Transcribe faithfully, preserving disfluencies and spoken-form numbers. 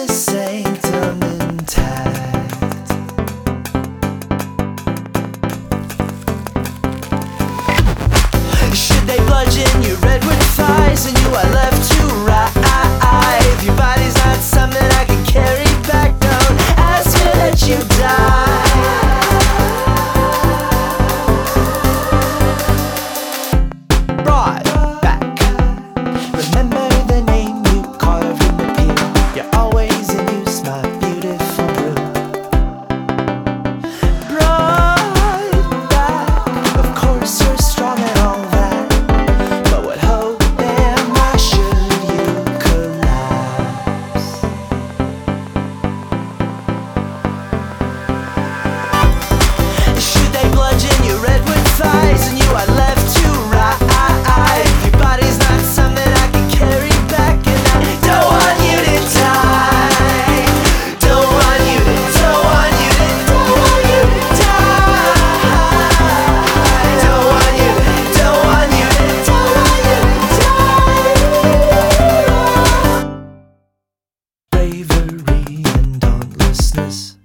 the sanctum intact. Should they bludgeon your redwood thighs and you are left to ride? If your body's not something I can carry back, don't ask me that you die. Broad back. Remember the name you carved in the peel. You're always in use, my beautiful brew. Broad back. Of course you're strong and all that, but what hope am I should you collapse? Should they bludgeon your redwood thighs and you are left to ride? Your body's not something I can carry back, and I don't want you to die. Don't want you to, don't want you to, don't want you to die. Don't want you to, don't want you to, don't want you to die. Bravery and dauntlessness.